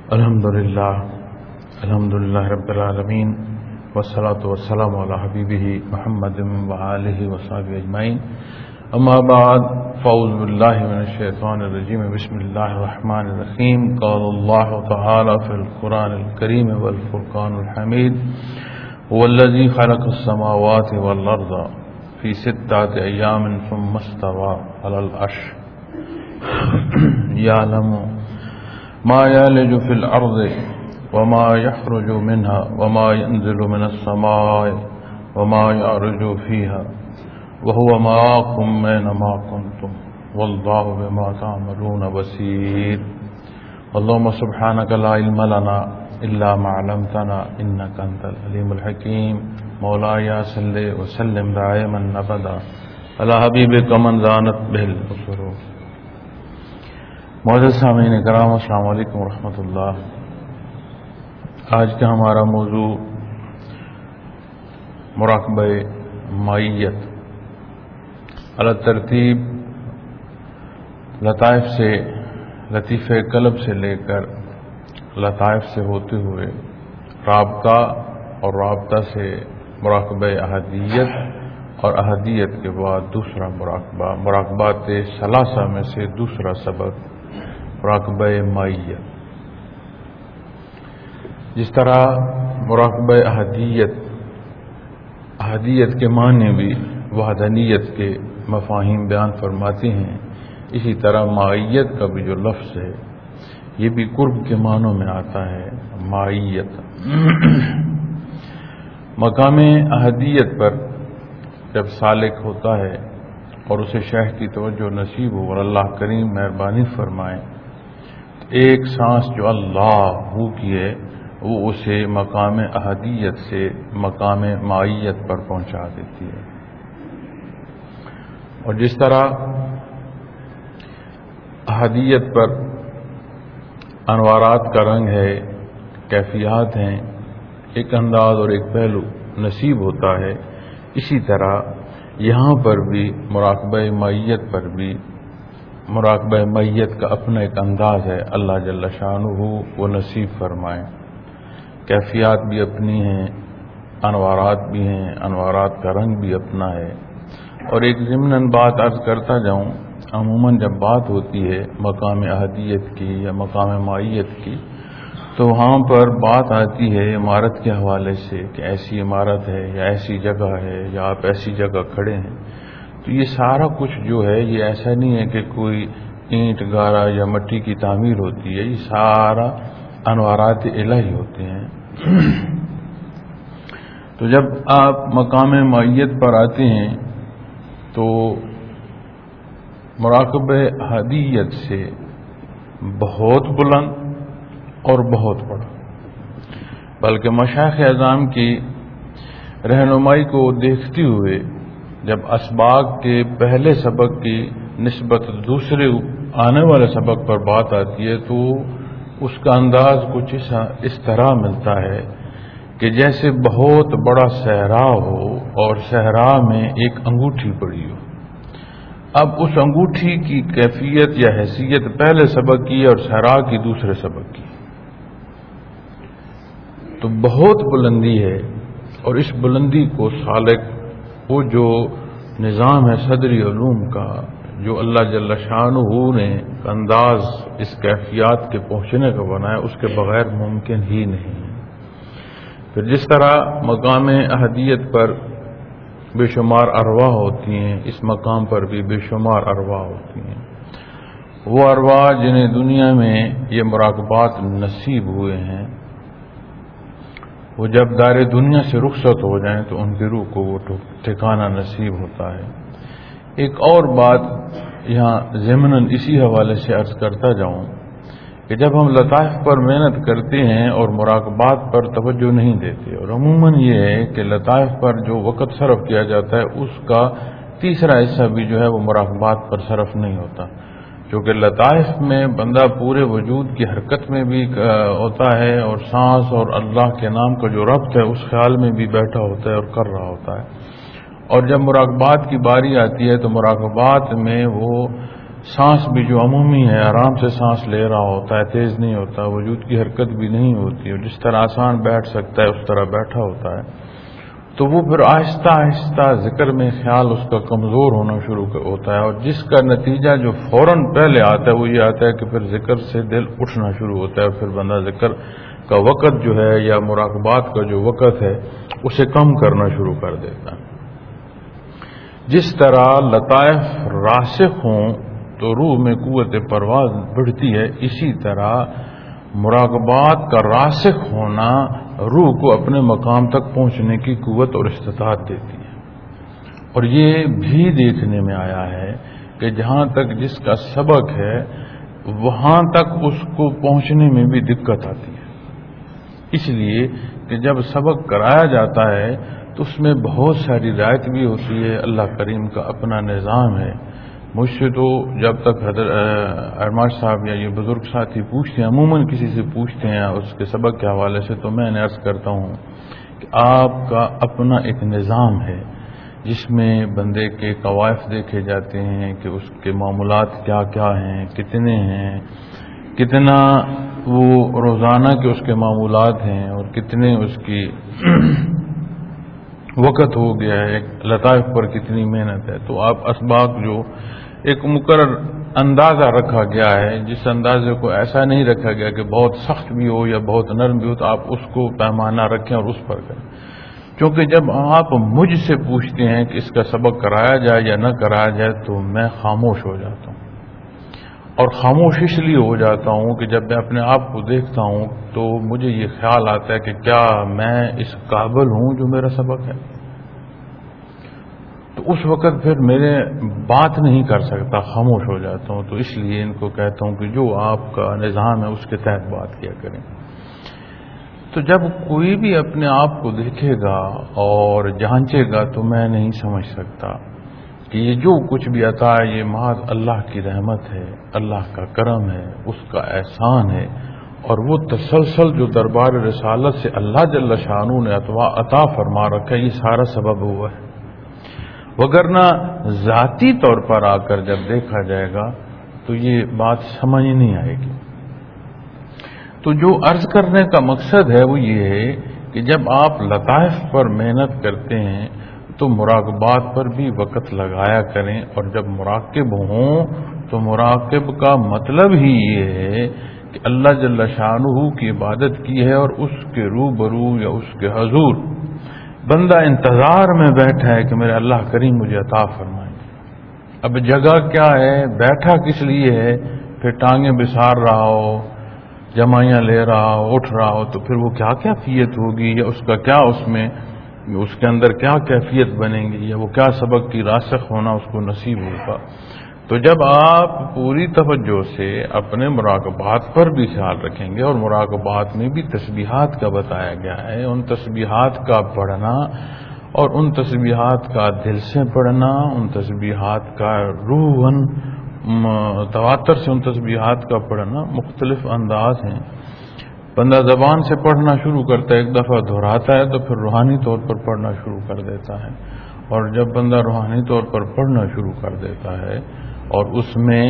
الحمد للہ رب العالمین والصلاة والسلام علی حبیبہ محمد وآلہ وصحبہ اجمعین اما بعد فاعوذ باللہ من الشیطان الرجیم بسم اللہ الرحمن الرحیم قال اللہ تعالی فی القرآن الکریم والفرقان الحمید هو الذی خلق السماوات والارض فی 6 ایام ثم استوى علی العرش یعلم ما يلج في الأرض وما يخرج منها وما ينزل من السماء وما يعرج فيها وهو معكم أينما كنتم والله بما تعملون بصير اللهم سبحانك لا علم لنا إلا ما علمتنا إنك أنت العليم الحكيم مولاي صل وسلم دائما أبدا على حبيبك من زانت به البصر. معزز سامعین کرام، السلام علیکم ورحمۃ اللہ. آج کا ہمارا موضوع مراقبہ مائیت علی ترتیب لطائف سے لطیفہ قلب سے لے کر لطائف سے ہوتے ہوئے رابطہ اور رابطہ سے مراقبہ احدیت اور احدیت کے بعد دوسرا مراقبہ، مراقبات ثلاثہ میں سے دوسرا سبق مراقبہ مائیت. جس طرح مراقبہ احدیت کے معنی بھی وحدانیت کے مفاہیم بیان فرماتے ہیں، اسی طرح مائیت کا بھی جو لفظ ہے یہ بھی قرب کے معنوں میں آتا ہے. مائیت مقام احدیت پر جب سالک ہوتا ہے اور اسے شیخ کی توجہ نصیب ہو اور اللہ کریم مہربانی فرمائے، ایک سانس جو اللہ کی ہے وہ اسے مقام احدیت سے مقام مائیت پر پہنچا دیتی ہے. اور جس طرح احدیت پر انوارات کا رنگ ہے، کیفیات ہیں، ایک انداز اور ایک پہلو نصیب ہوتا ہے، اسی طرح یہاں پر بھی مراقبہ مائیت پر بھی مراقبہ میت کا اپنا ایک انداز ہے. اللہ جل شانہ وہ نصیب فرمائے. کیفیات بھی اپنی ہیں، انوارات بھی ہیں، انوارات کا رنگ بھی اپنا ہے. اور ایک ضمناً بات عرض کرتا جاؤں، عموماً جب بات ہوتی ہے مقام احدیت کی یا مقام مائیت کی تو وہاں پر بات آتی ہے عمارت کے حوالے سے کہ ایسی عمارت ہے یا ایسی جگہ ہے یا آپ ایسی جگہ کھڑے ہیں. تو یہ سارا کچھ جو ہے یہ ایسا نہیں ہے کہ کوئی اینٹ گارا یا مٹی کی تعمیر ہوتی ہے، یہ سارا انوارات الہی ہوتے ہیں. تو جب آپ مقام مائیت پر آتے ہیں تو مراقبہ احدیت سے بہت بلند اور بہت بڑا، بلکہ مشائخ اعظام کی رہنمائی کو دیکھتے ہوئے جب اسباق کے پہلے سبق کی نسبت دوسرے آنے والے سبق پر بات آتی ہے تو اس کا انداز کچھ اس طرح ملتا ہے کہ جیسے بہت بڑا صحرا ہو اور صحرا میں ایک انگوٹھی پڑی ہو. اب اس انگوٹھی کی کیفیت یا حیثیت پہلے سبق کی اور صحرا کی دوسرے سبق کی، تو بہت بلندی ہے. اور اس بلندی کو سالک وہ جو نظام ہے صدری علوم کا جو اللہ جل شانہ نے انداز اس کیفیات کے پہنچنے کا بنایا، اس کے بغیر ممکن ہی نہیں. پھر جس طرح مقام احدیت پر بے شمار ارواح ہوتی ہیں، اس مقام پر بھی بے شمار ارواح ہوتی ہیں. وہ ارواح جنہیں دنیا میں یہ مراقبات نصیب ہوئے ہیں، وہ جب دار دنیا سے رخصت ہو جائیں تو ان کی روح کو وہ ٹھکانہ نصیب ہوتا ہے. ایک اور بات یہاں ضمناً اسی حوالے سے عرض کرتا جاؤں کہ جب ہم لطائف پر محنت کرتے ہیں اور مراقبات پر توجہ نہیں دیتے، اور عموماً یہ ہے کہ لطائف پر جو وقت صرف کیا جاتا ہے اس کا تیسرا حصہ بھی جو ہے وہ مراقبات پر صرف نہیں ہوتا، کیونکہ لطائف میں بندہ پورے وجود کی حرکت میں بھی ہوتا ہے اور سانس اور اللہ کے نام کا جو ربط ہے اس خیال میں بھی بیٹھا ہوتا ہے اور کر رہا ہوتا ہے. اور جب مراقبات کی باری آتی ہے تو مراقبات میں وہ سانس بھی جو عمومی ہے، آرام سے سانس لے رہا ہوتا ہے، تیز نہیں ہوتا، وجود کی حرکت بھی نہیں ہوتی، اور جس طرح آسان بیٹھ سکتا ہے اس طرح بیٹھا ہوتا ہے، تو وہ پھر آہستہ آہستہ ذکر میں خیال اس کا کمزور ہونا شروع ہوتا ہے، اور جس کا نتیجہ جو فوراً پہلے آتا ہے وہ یہ آتا ہے کہ پھر ذکر سے دل اٹھنا شروع ہوتا ہے، اور پھر بندہ ذکر کا وقت جو ہے یا مراقبات کا جو وقت ہے اسے کم کرنا شروع کر دیتا ہے۔ جس طرح لطائف راسخ ہوں تو روح میں قوت پرواز بڑھتی ہے، اسی طرح مراقبات کا راسخ ہونا روح کو اپنے مقام تک پہنچنے کی قوت اور استطاعت دیتی ہے۔ اور یہ بھی دیکھنے میں آیا ہے کہ جہاں تک جس کا سبق ہے وہاں تک اس کو پہنچنے میں بھی دقت آتی ہے، اس لیے کہ جب سبق کرایا جاتا ہے تو اس میں بہت ساری رعایت بھی ہوتی ہے، اللہ کریم کا اپنا نظام ہے۔ مجھ سے تو جب تک ارماش صاحب یا یہ بزرگ ساتھی پوچھتے ہیں، عموماً کسی سے پوچھتے ہیں اس کے سبق کے حوالے سے، تو میں عرض کرتا ہوں کہ آپ کا اپنا ایک نظام ہے جس میں بندے کے قوائف دیکھے جاتے ہیں کہ اس کے معاملات کیا کیا ہیں، کتنے ہیں، کتنا وہ روزانہ کے اس کے معمولات ہیں، اور کتنے اس کی وقت ہو گیا ہے، لطائف پر کتنی محنت ہے۔ تو آپ اسباق جو ایک مقرر اندازہ رکھا گیا ہے، جس اندازے کو ایسا نہیں رکھا گیا کہ بہت سخت بھی ہو یا بہت نرم بھی ہو، تو آپ اس کو پیمانہ رکھیں اور اس پر کریں، کیونکہ جب آپ مجھ سے پوچھتے ہیں کہ اس کا سبق کرایا جائے یا نہ کرایا جائے تو میں خاموش ہو جاتا ہوں، اور خاموش اس لیے ہو جاتا ہوں کہ جب میں اپنے آپ کو دیکھتا ہوں تو مجھے یہ خیال آتا ہے کہ کیا میں اس قابل ہوں جو میرا سبق ہے، تو اس وقت پھر میرے بات نہیں کر سکتا، خاموش ہو جاتا ہوں۔ تو اس لیے ان کو کہتا ہوں کہ جو آپ کا نظام ہے اس کے تحت بات کیا کریں۔ تو جب کوئی بھی اپنے آپ کو دیکھے گا اور جانچے گا تو میں نہیں سمجھ سکتا کہ یہ جو کچھ بھی عطا ہے یہ محض اللہ کی رحمت ہے، اللہ کا کرم ہے، اس کا احسان ہے، اور وہ تسلسل جو دربار رسالت سے اللہ جل شانہ نے عطا فرما رکھا ہے، یہ سارا سبب ہوا ہے، وگرنہ ذاتی طور پر آ کر جب دیکھا جائے گا تو یہ بات سمجھ نہیں آئے گی۔ تو جو عرض کرنے کا مقصد ہے وہ یہ ہے کہ جب آپ لطائف پر محنت کرتے ہیں تو مراقبات پر بھی وقت لگایا کریں، اور جب مراقب ہوں تو مراقب کا مطلب ہی یہ ہے کہ اللہ جل شانہ کی عبادت کی ہے، اور اس کے روبرو یا اس کے حضور بندہ انتظار میں بیٹھا ہے کہ میرے اللہ کریم مجھے عطا فرمائے۔ اب جگہ کیا ہے، بیٹھا کس لیے ہے، پھر ٹانگیں بسار رہا ہو، جمائیاں لے رہا ہو، اٹھ رہا ہو، تو پھر وہ کیا کیفیت ہوگی، یا اس کا کیا اس کے اندر کیا کیفیت بنے گی، یا وہ کیا سبق کی راسخ ہونا اس کو نصیب ہوگا۔ تو جب آپ پوری توجہ سے اپنے مراقبات پر بھی خیال رکھیں گے، اور مراقبات میں بھی تسبیحات کا بتایا گیا ہے، ان تسبیحات کا پڑھنا اور ان تسبیحات کا دل سے پڑھنا، ان تسبیحات کا روحاً تواتر سے ان تسبیحات کا پڑھنا مختلف انداز ہیں۔ بندہ زبان سے پڑھنا شروع کرتا ہے، ایک دفعہ دہراتا ہے تو پھر روحانی طور پر پڑھنا شروع کر دیتا ہے، اور جب بندہ روحانی طور پر پڑھنا شروع کر دیتا ہے اور اس میں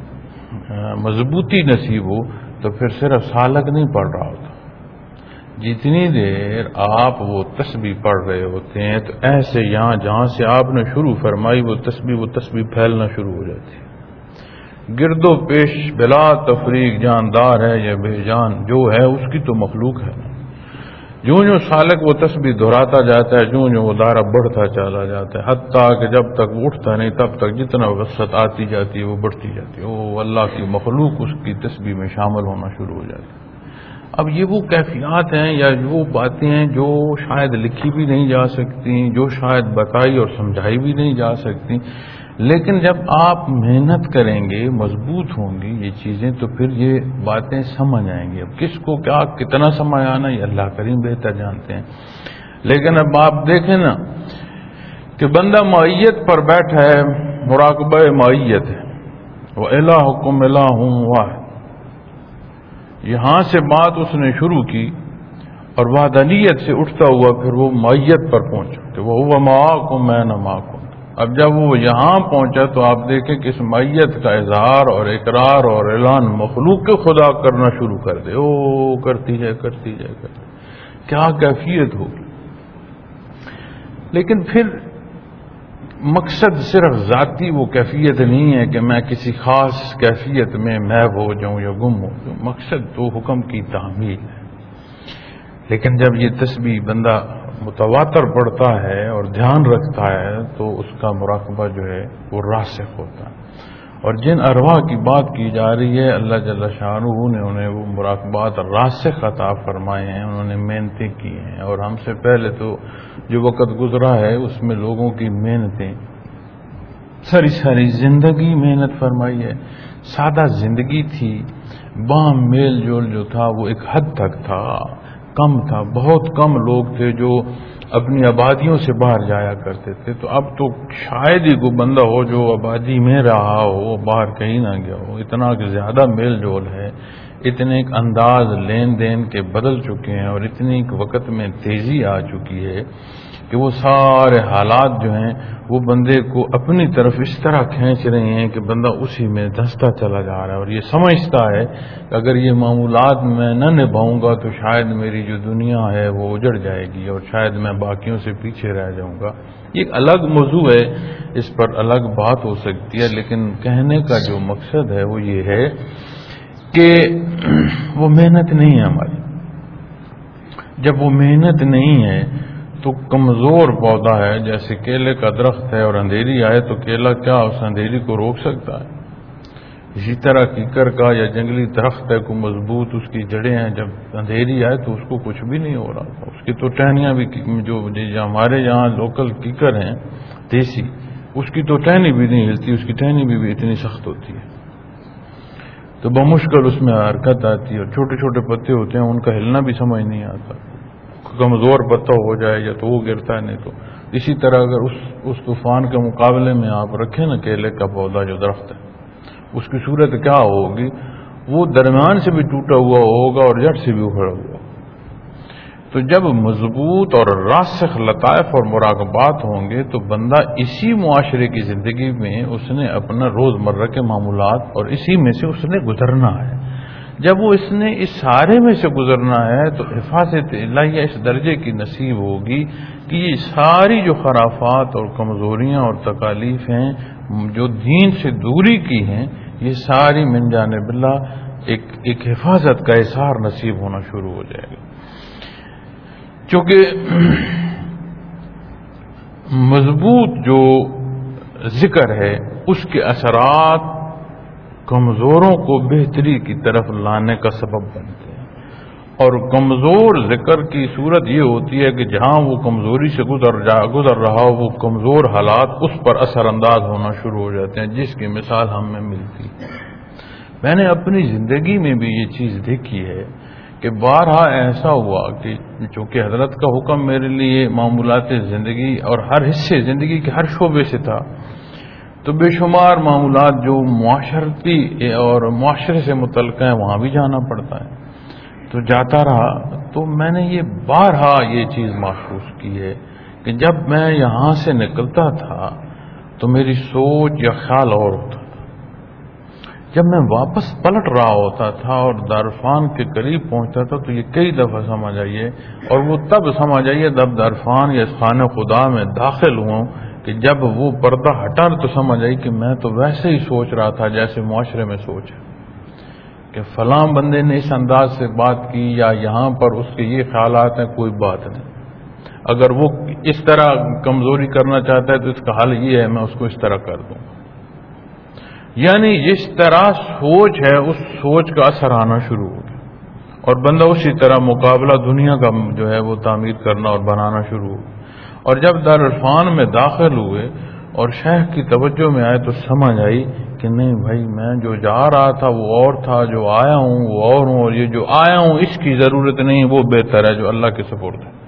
مضبوطی نصیب ہو تو پھر صرف سالک نہیں پڑھ رہا ہوتا، جتنی دیر آپ وہ تسبیح پڑھ رہے ہوتے ہیں تو ایسے یہاں جہاں سے آپ نے شروع فرمائی وہ تسبیح پھیلنا شروع ہو جاتی ہے، گرد و پیش بلا تفریق جاندار ہے یا بے جان جو ہے اس کی تو مخلوق ہے، جو سالک وہ تسبیح دہراتا جاتا ہے، جو وہ دائرہ بڑھتا چلا جاتا ہے، حتیٰ کہ جب تک وہ اٹھتا نہیں تب تک جتنا وسعت آتی جاتی ہے وہ بڑھتی جاتی ہے، وہ اللہ کی مخلوق اس کی تسبیح میں شامل ہونا شروع ہو جاتی ہے۔ اب یہ وہ کیفیات ہیں یا وہ باتیں ہیں جو شاید لکھی بھی نہیں جا سکتی، جو شاید بتائی اور سمجھائی بھی نہیں جا سکتی، لیکن جب آپ محنت کریں گے، مضبوط ہوں گی یہ چیزیں، تو پھر یہ باتیں سمجھ آئیں گی۔ اب کس کو کیا کتنا سمجھ آنا یہ اللہ کریم بہتر جانتے ہیں، لیکن اب آپ دیکھیں نا کہ بندہ معیت پر بیٹھا ہے، مراقبہ معیت ہے، وَإِلَٰهُكُمْ إِلَٰهٌ وَاحِدٌ، یہاں سے بات اس نے شروع کی اور وحدانیت سے اٹھتا ہوا پھر وہ معیت پر پہنچا کہ وَهُوَ مَعَكُمْ أَيْنَمَا كُنتُمْ، اب جب وہ یہاں پہنچا تو آپ دیکھیں کہ اس معیت کا اظہار اور اقرار اور اعلان مخلوق کے خدا کرنا شروع کر دے، او کرتی ہے کرتی ہے کرتی ہے، کیا کیفیت ہوگی۔ لیکن پھر مقصد صرف ذاتی وہ کیفیت نہیں ہے کہ میں کسی خاص کیفیت میں محو ہو جاؤں یا گم ہو جاؤں، مقصد تو حکم کی تحمیل ہے۔ لیکن جب یہ تسبیح بندہ متواتر پڑھتا ہے اور دھیان رکھتا ہے تو اس کا مراقبہ جو ہے وہ راسخ ہوتا ہے، اور جن ارواح کی بات کی جا رہی ہے اللہ جل شانہ نے انہیں وہ مراقبات راسخ عطا فرمائے ہیں، انہوں نے محنتیں کی ہیں، اور ہم سے پہلے تو جو وقت گزرا ہے اس میں لوگوں کی محنتیں ساری زندگی محنت فرمائی ہے۔ سادہ زندگی تھی، باہم میل جول جو تھا وہ ایک حد تک تھا، کم تھا، بہت کم لوگ تھے جو اپنی آبادیوں سے باہر جایا کرتے تھے۔ تو اب تو شاید ہی کوئی بندہ ہو جو آبادی میں رہا ہو، باہر کہیں نہ گیا ہو، اتنا کہ زیادہ میل جول ہے، اتنے ایک انداز لین دین کے بدل چکے ہیں، اور اتنی ایک وقت میں تیزی آ چکی ہے کہ وہ سارے حالات جو ہیں وہ بندے کو اپنی طرف اس طرح کھینچ رہے ہیں کہ بندہ اسی میں دھنستا چلا جا رہا ہے، اور یہ سمجھتا ہے کہ اگر یہ معمولات میں نہ نبھاؤں گا تو شاید میری جو دنیا ہے وہ اجڑ جائے گی، اور شاید میں باقیوں سے پیچھے رہ جاؤں گا۔ یہ ایک الگ موضوع ہے، اس پر الگ بات ہو سکتی ہے، لیکن کہنے کا جو مقصد ہے وہ یہ ہے کہ وہ محنت نہیں ہے ہماری۔ جب وہ محنت نہیں ہے تو کمزور پودا ہے، جیسے کیلے کا درخت ہے اور اندھیری آئے تو کیلا کیا اس اندھیری کو روک سکتا ہے؟ اسی طرح کیکر کا یا جنگلی درخت ہے، کوئی مضبوط اس کی جڑیں ہیں، جب اندھیری آئے تو اس کو کچھ بھی نہیں ہو رہا تھا، اس کی تو ٹہنیاں بھی جو ہمارے یہاں لوکل کیکر ہیں دیسی، اس کی تو ٹہنی بھی نہیں ہلتی، اس کی ٹہنی بھی اتنی سخت ہوتی ہے، تو بمشکل اس میں حرکت آتی ہے، اور چھوٹے چھوٹے پتے ہوتے ہیں ان کا ہلنا بھی سمجھ نہیں آتا، کمزور پتا ہو جائے یا تو وہ گرتا ہے، نہیں تو اسی طرح اگر اس طوفان کے مقابلے میں آپ رکھیں نا کیلے کا پودا جو درخت ہے، اس کی صورت کیا ہوگی؟ وہ درمیان سے بھی ٹوٹا ہوا ہوگا اور جڑ سے بھی اکھڑا ہوا۔ تو جب مضبوط اور راسخ لطائف اور مراقبات ہوں گے تو بندہ اسی معاشرے کی زندگی میں اس نے اپنا روزمرہ کے معمولات اور اسی میں سے اس نے گزرنا ہے۔ جب وہ اس نے اس سارے میں سے گزرنا ہے تو حفاظت الہیہ اس درجے کی نصیب ہوگی کہ یہ ساری جو خرافات اور کمزوریاں اور تکالیف ہیں جو دین سے دوری کی ہیں، یہ ساری من جانب اللہ ایک حفاظت کا احسار نصیب ہونا شروع ہو جائے گا، چونکہ مضبوط جو ذکر ہے اس کے اثرات کمزوروں کو بہتری کی طرف لانے کا سبب بنتے ہیں، اور کمزور ذکر کی صورت یہ ہوتی ہے کہ جہاں وہ کمزوری سے گزر رہا ہو وہ کمزور حالات اس پر اثر انداز ہونا شروع ہو جاتے ہیں، جس کی مثال ہم میں ملتی ہے۔ میں نے اپنی زندگی میں بھی یہ چیز دیکھی ہے کہ بارہا ایسا ہوا کہ چونکہ حضرت کا حکم میرے لیے معمولات زندگی اور ہر حصے زندگی کے ہر شعبے سے تھا، تو بے شمار معمولات جو معاشرتی اور معاشرے سے متعلق ہیں وہاں بھی جانا پڑتا ہے، تو جاتا رہا، تو میں نے یہ بارہا یہ چیز محسوس کی ہے کہ جب میں یہاں سے نکلتا تھا تو میری سوچ یا خیال اور ہوتا تھا، جب میں واپس پلٹ رہا ہوتا تھا اور دارالفان کے قریب پہنچتا تھا تو یہ کئی دفعہ سمجھ آئیے، اور وہ تب سمجھ آئیے جب دارالفان یا خانہ خدا میں داخل ہوں کہ جب وہ پردہ ہٹا تو سمجھ آئی کہ میں تو ویسے ہی سوچ رہا تھا جیسے معاشرے میں سوچ ہے، کہ فلاں بندے نے اس انداز سے بات کی یا یہاں پر اس کے یہ خیالات ہیں، کوئی بات نہیں، اگر وہ اس طرح کمزوری کرنا چاہتا ہے تو اس کا حل یہ ہے میں اس کو اس طرح کر دوں، یعنی جس طرح سوچ ہے اس سوچ کا اثر آنا شروع ہو گیا، اور بندہ اسی طرح مقابلہ دنیا کا جو ہے وہ تعمیر کرنا اور بنانا شروع ہو گیا، اور جب دارالفان میں داخل ہوئے اور شیخ کی توجہ میں آئے تو سمجھ آئی کہ نہیں بھائی میں جو جا رہا تھا وہ اور تھا، جو آیا ہوں وہ اور ہوں، اور یہ جو آیا ہوں اس کی ضرورت نہیں، وہ بہتر ہے جو اللہ کے سپرد ہے،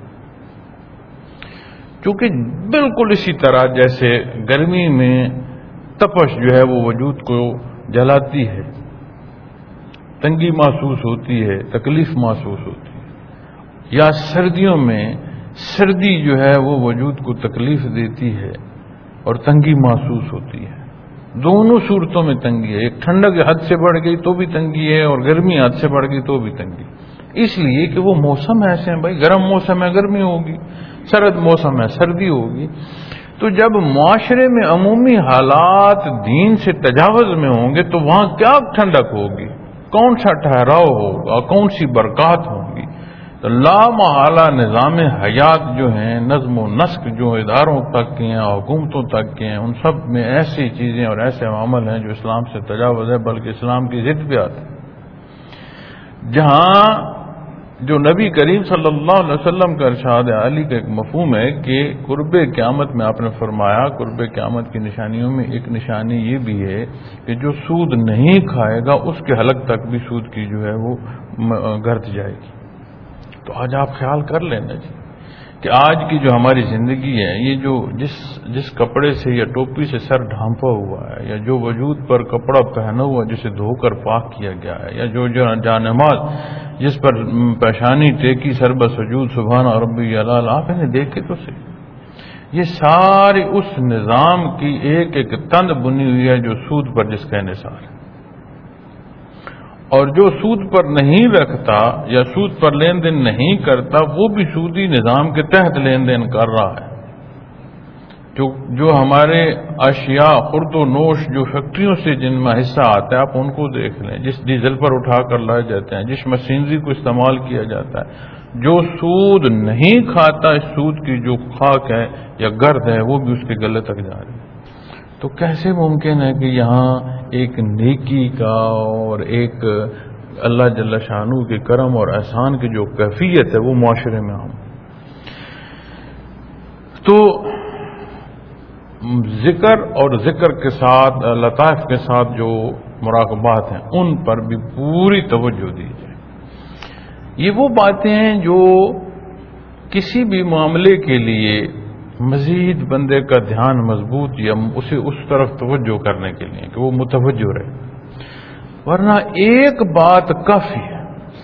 چونکہ بالکل اسی طرح جیسے گرمی میں تپش جو ہے وہ وجود کو جلاتی ہے، تنگی محسوس ہوتی ہے، تکلیف محسوس ہوتی ہے، یا سردیوں میں سردی جو ہے وہ وجود کو تکلیف دیتی ہے، اور تنگی محسوس ہوتی ہے. دونوں صورتوں میں تنگی ہے. ایک ٹھنڈک حد سے بڑھ گئی تو بھی تنگی ہے، اور گرمی حد سے بڑھ گئی تو بھی تنگی. اس لیے کہ وہ موسم ایسے ہیں بھائی، گرم موسم ہے گرمی ہوگی، سرد موسم ہے سردی ہوگی. تو جب معاشرے میں عمومی حالات دین سے تجاوز میں ہوں گے تو وہاں کیا ٹھنڈک ہوگی، کون سا ٹھہراؤ ہوگا، کون سی برکات ہوں گی. تو لامحالہ نظام حیات جو ہیں، نظم و نسق جو اداروں تک کے ہیں، حکومتوں تک کے ہیں، ان سب میں ایسی چیزیں اور ایسے عمل ہیں جو اسلام سے تجاوز ہے، بلکہ اسلام کی ضد پہ آتے ہیں. جہاں جو نبی کریم صلی اللہ علیہ وسلم کا ارشاد عالی کا ایک مفہوم ہے کہ قرب قیامت میں آپ نے فرمایا قرب قیامت کی نشانیوں میں ایک نشانی یہ بھی ہے کہ جو سود نہیں کھائے گا اس کے حلق تک بھی سود کی جو ہے وہ گرد جائے گی. تو آج آپ خیال کر لینا جی کہ آج کی جو ہماری زندگی ہے، یہ جو جس کپڑے سے یا ٹوپی سے سر ڈھانپا ہوا ہے، یا جو وجود پر کپڑا پہنا ہوا جسے دھو کر پاک کیا گیا ہے، یا جو جانماز جس پر پیشانی ٹیکی سر بسجود سبحان ربی الاعلی، آپ انہیں دیکھے تو صحیح. یہ ساری اس نظام کی ایک ایک تند بنی ہوئی ہے جو سود پر جس کا انحصار ہے. اور جو سود پر نہیں رکھتا یا سود پر لین دین نہیں کرتا وہ بھی سودی نظام کے تحت لین دین کر رہا ہے. جو ہمارے اشیاء خرد و نوش جو فیکٹریوں سے جن میں حصہ آتا ہے آپ ان کو دیکھ لیں، جس ڈیزل پر اٹھا کر لائے جاتے ہیں، جس مشینری کو استعمال کیا جاتا ہے، جو سود نہیں کھاتا اس سود کی جو خاک ہے یا گرد ہے وہ بھی اس کے گلے تک جا رہی ہے. تو کیسے ممکن ہے کہ یہاں ایک نیکی کا اور ایک اللہ جل شانہ کے کرم اور احسان کی جو کیفیت ہے وہ معاشرے میں عام. تو ذکر اور ذکر کے ساتھ لطائف کے ساتھ جو مراقبات ہیں ان پر بھی پوری توجہ دی جائے. یہ وہ باتیں ہیں جو کسی بھی معاملے کے لیے مزید بندے کا دھیان مضبوط یا اسے اس طرف توجہ کرنے کے لیے کہ وہ متوجہ رہے. ورنہ ایک بات کافی ہے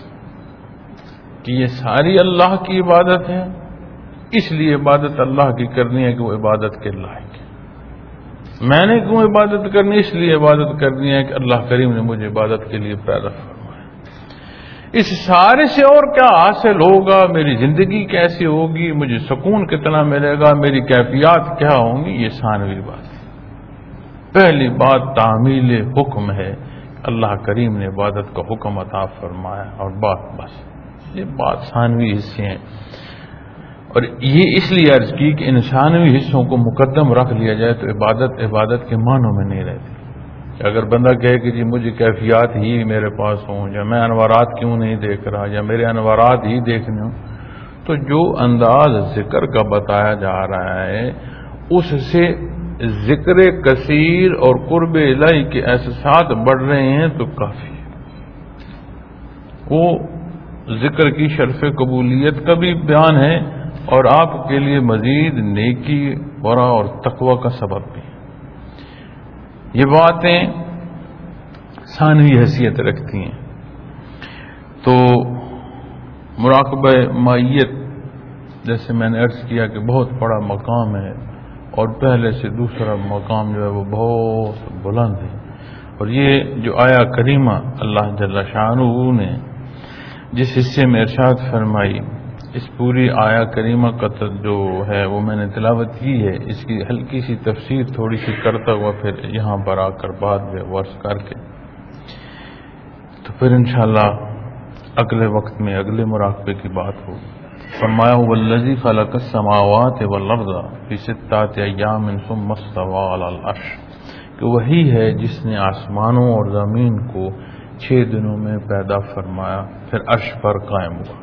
کہ یہ ساری اللہ کی عبادت ہے، اس لیے عبادت اللہ کی کرنی ہے کہ وہ عبادت کے لائق ہے. میں نے کیوں عبادت کرنی؟ اس لیے عبادت کرنی ہے کہ اللہ کریم نے مجھے عبادت کے لیے پیدا فرمایا. اس سارے سے اور کیا حاصل ہوگا، میری زندگی کیسی ہوگی، مجھے سکون کتنا ملے گا، میری کیفیات کیا ہوں گی، یہ ثانوی بات ہے. پہلی بات تعمیل حکم ہے، اللہ کریم نے عبادت کا حکم عطا فرمایا اور بات بس. یہ بات ثانوی حصے ہیں، اور یہ اس لیے عرض کی کہ ان ثانوی حصوں کو مقدم رکھ لیا جائے تو عبادت کے معنوں میں نہیں رہتی. کہ اگر بندہ کہے کہ جی مجھے کیفیات ہی میرے پاس ہوں، یا میں انوارات کیوں نہیں دیکھ رہا، یا میرے انوارات ہی دیکھنے ہوں، تو جو انداز ذکر کا بتایا جا رہا ہے اس سے ذکر کثیر اور قرب الہی کے احساسات بڑھ رہے ہیں تو کافی ہے. وہ ذکر کی شرف قبولیت کا بھی بیان ہے اور آپ کے لیے مزید نیکی ورع اور تقوی کا سبب بھی. یہ باتیں ثانوی حیثیت رکھتی ہیں. تو مراقبہ مائیت جیسے میں نے عرض کیا کہ بہت بڑا مقام ہے اور پہلے سے دوسرا مقام جو ہے وہ بہت بلند ہے. اور یہ جو آیا کریمہ اللہ جل شانہ نے جس حصے میں ارشاد فرمائی، اس پوری آیا کریمہ کا جو ہے وہ میں نے تلاوت کی ہے. اس کی ہلکی سی تفسیر تھوڑی سی کرتا ہوا پھر یہاں پر آ کر بعد میں ورث کر کے تو پھر انشاءاللہ اگلے وقت میں اگلے مراقبے کی بات ہوگی. فرمایا والذی خلق السماوات والارض فی ستۃ ایام ثم استوى علی العرش، کہ وہی ہے جس نے آسمانوں اور زمین کو 6 دنوں میں پیدا فرمایا پھر عرش پر قائم ہوا.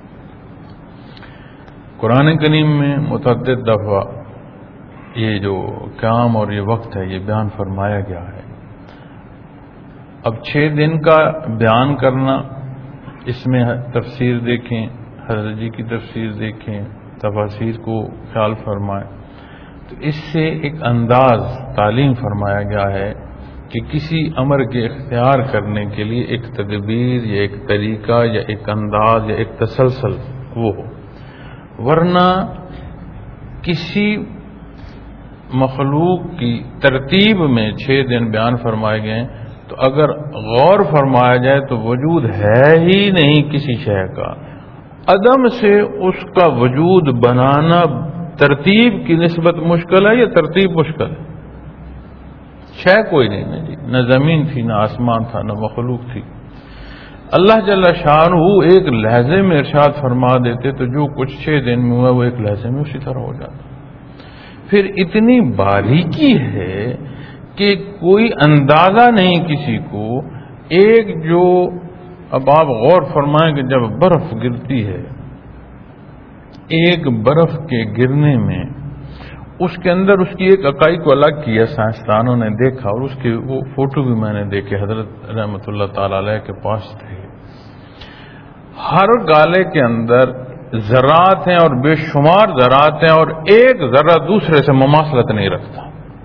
قرآن کریم میں متعدد دفعہ یہ جو قیام اور یہ وقت ہے یہ بیان فرمایا گیا ہے. اب 6 دن کا بیان کرنا، اس میں تفسیر دیکھیں، حضرت جی کی تفسیر دیکھیں، تفاسیر کو خیال فرمائیں تو اس سے ایک انداز تعلیم فرمایا گیا ہے کہ کسی امر کے اختیار کرنے کے لیے ایک تدبیر یا ایک طریقہ یا ایک انداز یا ایک تسلسل وہ ہو. ورنہ کسی مخلوق کی ترتیب میں 6 دن بیان فرمائے گئے، تو اگر غور فرمایا جائے تو وجود ہے ہی نہیں کسی شے کا، عدم سے اس کا وجود بنانا ترتیب کی نسبت مشکل ہے یا ترتیب مشکل ہے؟ شے کوئی نہیں نا جی، نہ زمین تھی، نہ آسمان تھا، نہ مخلوق تھی۔ اللہ جل شانہ ایک لحظے میں ارشاد فرما دیتے تو جو کچھ 6 دن میں ہوا وہ ایک لحظے میں اسی طرح ہو جاتا۔ پھر اتنی باریکی ہے کہ کوئی اندازہ نہیں کسی کو۔ ایک جو اب آپ غور فرمائیں کہ جب برف گرتی ہے، ایک برف کے گرنے میں اس کے اندر اس کی ایک اکائی کو الگ کیا سائنسدانوں نے دیکھا، اور اس کے وہ فوٹو بھی میں نے دیکھے، حضرت رحمۃ اللہ تعالی علیہ کے پاس تھے۔ ہر گالے کے اندر ذرات ہیں اور بے شمار ذرات ہیں، اور ایک ذرہ دوسرے سے مماثلت نہیں رکھتا۔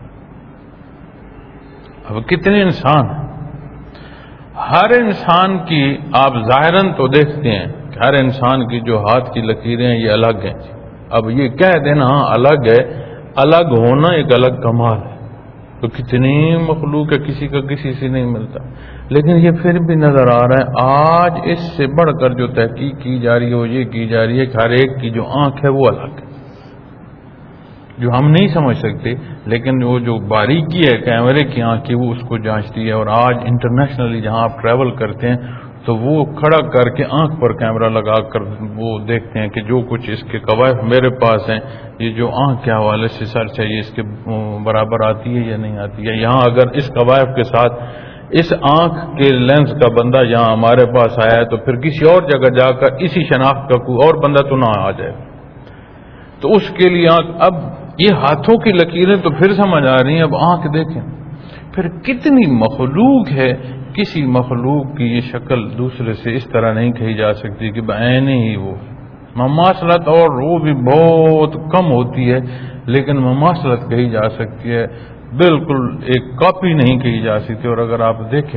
اب کتنے انسان ہیں، ہر انسان کی آپ ظاہراً تو دیکھتے ہیں کہ ہر انسان کی جو ہاتھ کی لکیریں ہیں یہ الگ ہیں۔ اب یہ کہہ دینا ہاں الگ ہے، الگ ہونا ایک الگ کمال ہے۔ تو کتنی مخلوق ہے، کسی کا کسی سے نہیں ملتا، لیکن یہ پھر بھی نظر آ رہا ہے۔ آج اس سے بڑھ کر جو تحقیق کی جا رہی ہے وہ یہ کی جا رہی ہے کہ ہر ایک کی جو آنکھ ہے وہ الگ ہے، جو ہم نہیں سمجھ سکتے، لیکن وہ جو باریکی ہے کیمرے کی آنکھ کی وہ اس کو جانچتی ہے۔ اور آج انٹرنیشنلی جہاں آپ ٹریول کرتے ہیں تو وہ کھڑا کر کے آنکھ پر کیمرہ لگا کر وہ دیکھتے ہیں کہ جو کچھ اس کے قوائف میرے پاس ہیں، یہ جو آنکھ کے حوالے سے سرچ ہے یہ اس کے برابر آتی ہے یا نہیں آتی ہے۔ یہاں اگر اس قوائف کے ساتھ اس آنکھ کے لینس کا بندہ یہاں ہمارے پاس آیا ہے تو پھر کسی اور جگہ جا کر اسی شناخت کا کوئی اور بندہ تو نہ آ جائے، تو اس کے لیے آنکھ۔ اب یہ ہاتھوں کی لکیریں تو پھر سمجھ آ رہی ہیں، اب آنکھ دیکھیں پھر کتنی مخلوق ہے۔ کسی مخلوق کی یہ شکل دوسرے سے اس طرح نہیں کہی جا سکتی کہ بعین ہی وہ مماثلت، اور وہ بھی بہت کم ہوتی ہے، لیکن مماثلت کہی جا سکتی ہے، بالکل ایک کاپی نہیں کہی جا سکتی۔ اور اگر آپ دیکھیں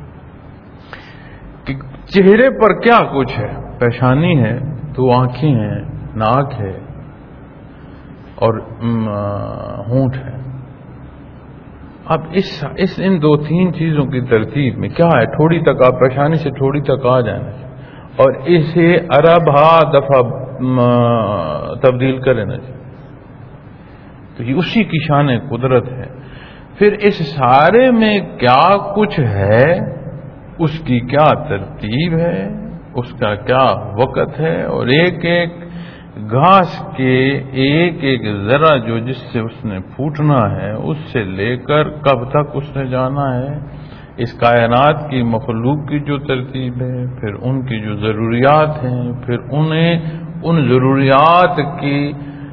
کہ چہرے پر کیا کچھ ہے، پیشانی ہے تو آنکھیں ہیں، ناک ہے اور ہونٹ ہے۔ اب ان 2-3 چیزوں کی ترتیب میں کیا ہے، تھوڑی تک آپ پیشانی سے تھوڑی تک آ جائیں اور اسے اربھا دفعہ تبدیل کریں نا جی، تو یہ اسی کی شان قدرت ہے۔ پھر اس سارے میں کیا کچھ ہے، اس کی کیا ترتیب ہے، اس کا کیا وقت ہے، اور ایک ایک گھاس کے ایک ایک ذرہ جو جس سے اس نے پھوٹنا ہے اس سے لے کر کب تک اس نے جانا ہے، اس کائنات کی مخلوق کی جو ترتیب ہے، پھر ان کی جو ضروریات ہیں، پھر انہیں ان ضروریات کی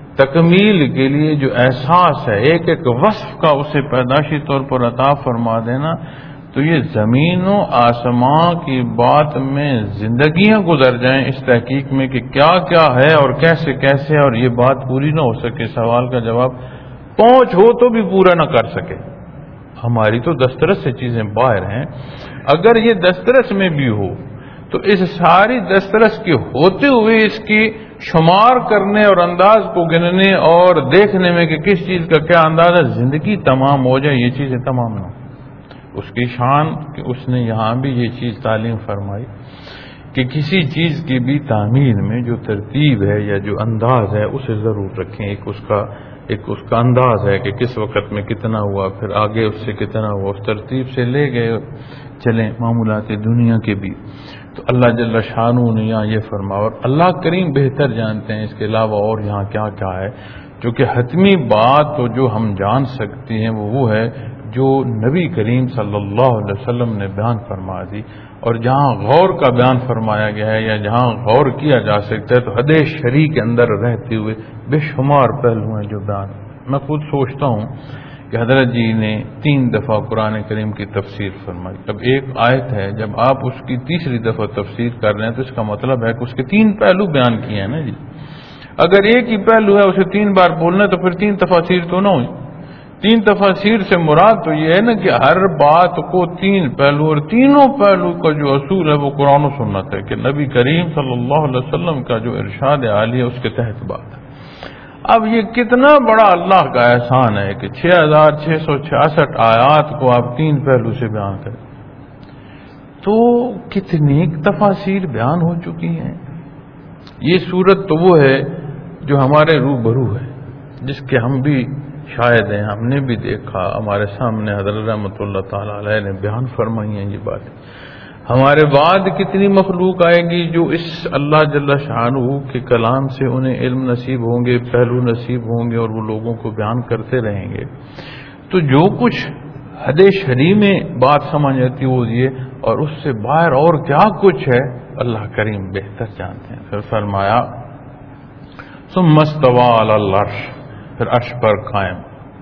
تکمیل کے لیے جو احساس ہے، ایک ایک وصف کا اسے پیدائشی طور پر عطا فرما دینا۔ تو یہ زمین و آسمان کی بات میں زندگیاں گزر جائیں اس تحقیق میں کہ کیا کیا ہے اور کیسے کیسے، اور یہ بات پوری نہ ہو سکے، سوال کا جواب پہنچ ہو تو بھی پورا نہ کر سکے۔ ہماری تو دسترس سے چیزیں باہر ہیں، اگر یہ دسترس میں بھی ہو تو اس ساری دسترس کے ہوتے ہوئے اس کی شمار کرنے اور انداز کو گننے اور دیکھنے میں کہ کس چیز کا کیا انداز ہے، زندگی تمام ہو جائے یہ چیزیں تمام نہ ہو۔ اس کی شان کہ اس نے یہاں بھی یہ چیز تعلیم فرمائی کہ کسی چیز کی بھی تعمیر میں جو ترتیب ہے یا جو انداز ہے اسے ضرور رکھیں۔ ایک اس کا انداز ہے کہ کس وقت میں کتنا ہوا، پھر آگے اس سے کتنا ہوا، اس ترتیب سے لے گئے چلیں معاملات دنیا کے بھی۔ تو اللہ جل شانہ نے یہاں یہ فرمایا، اور اللہ کریم بہتر جانتے ہیں اس کے علاوہ اور یہاں کیا کیا ہے، چونکہ حتمی بات تو جو ہم جان سکتے ہیں وہ ہے جو نبی کریم صلی اللہ علیہ وسلم نے بیان فرما دی، اور جہاں غور کا بیان فرمایا گیا ہے یا جہاں غور کیا جا سکتا ہے تو حدیث شریف کے اندر رہتے ہوئے بے شمار پہلو ہیں جو بیان۔ میں خود سوچتا ہوں کہ حضرت جی نے 3 دفعہ قرآن کریم کی تفسیر فرمائی۔ اب ایک آیت ہے، جب آپ اس کی تیسری دفعہ تفسیر کر رہے ہیں تو اس کا مطلب ہے کہ اس کے 3 پہلو بیان کیے ہیں نا جی۔ اگر ایک ہی پہلو ہے اسے 3 بار بولنا تو پھر 3 تفاسیر تو نہ ہوئی۔ 3 تفاسیر سے مراد تو یہ ہے نا کہ ہر بات کو 3 پہلو، اور تینوں پہلو کا جو اصول ہے وہ قرآن و سنت ہے کہ نبی کریم صلی اللہ علیہ وسلم کا جو ارشاد عالی ہے اس کے تحت بات ہے۔ اب یہ کتنا بڑا اللہ کا احسان ہے کہ 6666 آیات کو آپ 3 پہلو سے بیان کریں، تو کتنی تفاسیر بیان ہو چکی ہیں۔ یہ صورت تو وہ ہے جو ہمارے روبرو ہے، جس کے ہم بھی شاہد ہیں، ہم نے بھی دیکھا، ہمارے سامنے حضرت رحمۃ اللہ تعالی علیہ نے بیان فرمائی ہیں یہ باتیں۔ ہمارے بعد کتنی مخلوق آئے گی جو اس اللہ جل شانہ کے کلام سے انہیں علم نصیب ہوں گے، پہلو نصیب ہوں گے، اور وہ لوگوں کو بیان کرتے رہیں گے۔ تو جو کچھ حد شرعی میں بات سمجھ آتی وہ یہ، اور اس سے باہر اور کیا کچھ ہے اللہ کریم بہتر جانتے ہیں۔ پھر فرمایا ثم استوى علی العرش، پھر عرش پر قائم۔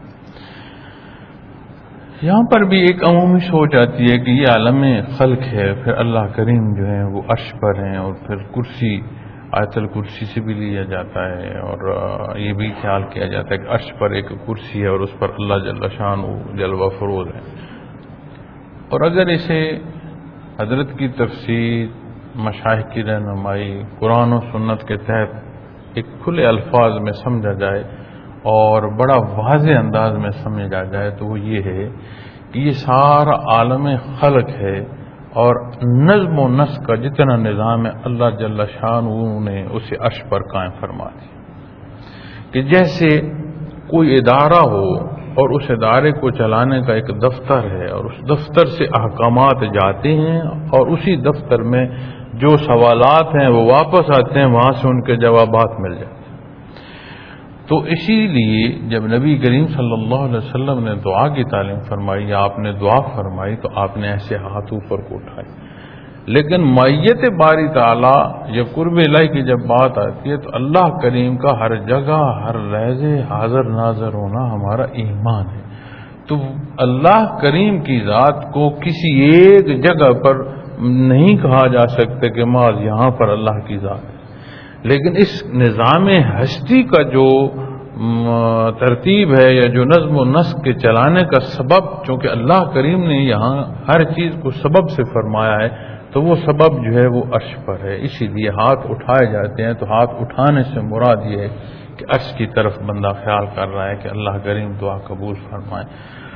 یہاں پر بھی ایک عمومی سوچ آتی ہے کہ یہ عالم خلق ہے، پھر اللہ کریم جو ہے وہ عرش پر ہیں، اور پھر کرسی آیت الکرسی سے بھی لیا جاتا ہے، اور یہ بھی خیال کیا جاتا ہے کہ عرش پر ایک کرسی ہے اور اس پر اللہ جل شانہ جلوہ فروز ہے۔ اور اگر اسے حضرت کی تفسیر، مشائخ کی رہنمائی، قرآن و سنت کے تحت ایک کھلے الفاظ میں سمجھا جائے اور بڑا واضح انداز میں سمجھا جائے تو وہ یہ ہے کہ یہ سارا عالم خلق ہے، اور نظم و نسق کا جتنا نظام ہے اللہ جل شانہ نے اسے عرش پر قائم فرما دیا، کہ جیسے کوئی ادارہ ہو اور اس ادارے کو چلانے کا ایک دفتر ہے، اور اس دفتر سے احکامات جاتے ہیں، اور اسی دفتر میں جو سوالات ہیں وہ واپس آتے ہیں، وہاں سے ان کے جوابات مل جاتے ہیں۔ تو اسی لیے جب نبی کریم صلی اللہ علیہ وسلم نے دعا کی تعلیم فرمائی یا آپ نے دعا فرمائی تو آپ نے ایسے ہاتھ اوپر کو اٹھائے، لیکن معیت باری تعالیٰ یا قرب الہی کی جب بات آتی ہے تو اللہ کریم کا ہر جگہ ہر لحظے حاضر ناظر ہونا ہمارا ایمان ہے۔ تو اللہ کریم کی ذات کو کسی ایک جگہ پر نہیں کہا جا سکتا کہ معاذ یہاں پر اللہ کی ذات ہے، لیکن اس نظام ہستی کا جو ترتیب ہے یا جو نظم و نسق کے چلانے کا سبب، چونکہ اللہ کریم نے یہاں ہر چیز کو سبب سے فرمایا ہے، تو وہ سبب جو ہے وہ عرش پر ہے، اسی لیے ہاتھ اٹھائے جاتے ہیں۔ تو ہاتھ اٹھانے سے مراد یہ ہے کہ عرش کی طرف بندہ خیال کر رہا ہے کہ اللہ کریم دعا قبول فرمائے۔